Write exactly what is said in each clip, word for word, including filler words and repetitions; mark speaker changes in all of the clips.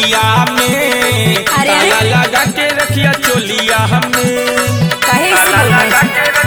Speaker 1: होलिया में ताला लगा के रखिया चोलिया हमें
Speaker 2: काहे से बोलबे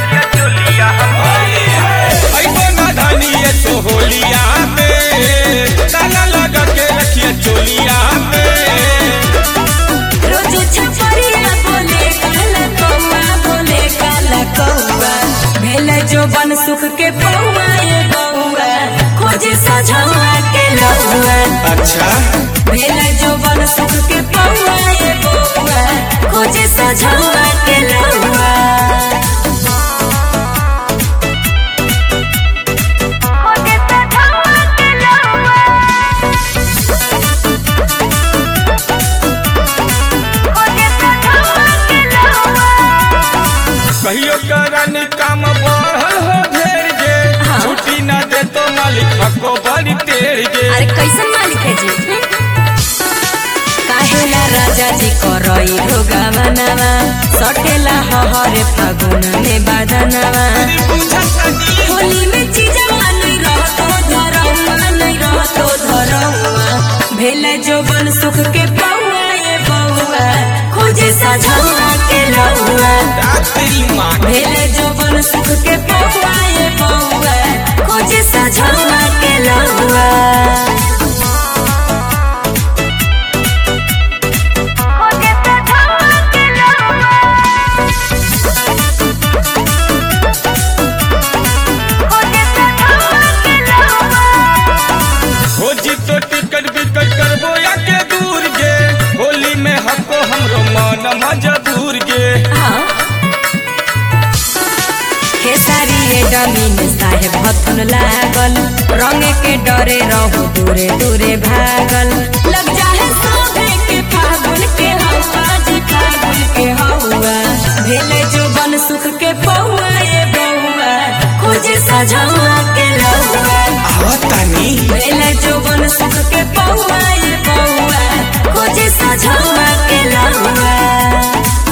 Speaker 1: ऐसे ना धनी ये तो होलिया में ताला लगा के रखिया चोलिया में
Speaker 2: रोज छपरिया बोले काला कौआ बोले काला कौआ भेले जो बन सुख के पौआ ये बौआ खोजे सझवा के लौआ
Speaker 1: अच्छा
Speaker 2: भेले जो बन सुख के पौआ ये बौआ खोजे सझवा के लौआ
Speaker 1: कहियो करनी काम बढ़ल हो ढेर गे छुट्टी ना दे तो मालिक को बड़ी तेर गे
Speaker 2: अरे कैसन मालिक है जी काहेला राजा जी करई रोगावनवा सटेला हहरे फागुन में बादनवा होली में चीजवा नहीं रहतो धरौआ नहीं रहतो धरौआ भेले जो बन सुख के पौआ ये बौआ खोजे सझवा के लौआ भेले जो बन सुख के पौआ ये बौआ खोजे सझवा के लौआ
Speaker 1: हो जी तो टिकट बिकट करबो या के दूर गे होली में हमको हमरो मन मजबूर गे
Speaker 2: खेसारी रे डमीन साहेब हथुन लागल रंग के डरे रहो दूरे दूरे भागल लग जाए सोहे के फागुन के हवा जी फागुन के हवा भेले जो बन सुख के पौआ ये बौआ खोजे सझवा के लौआ
Speaker 1: आवतानी
Speaker 2: भेले जो बन सुख के पौआ ये बौआ खोजे सझवा के लौआ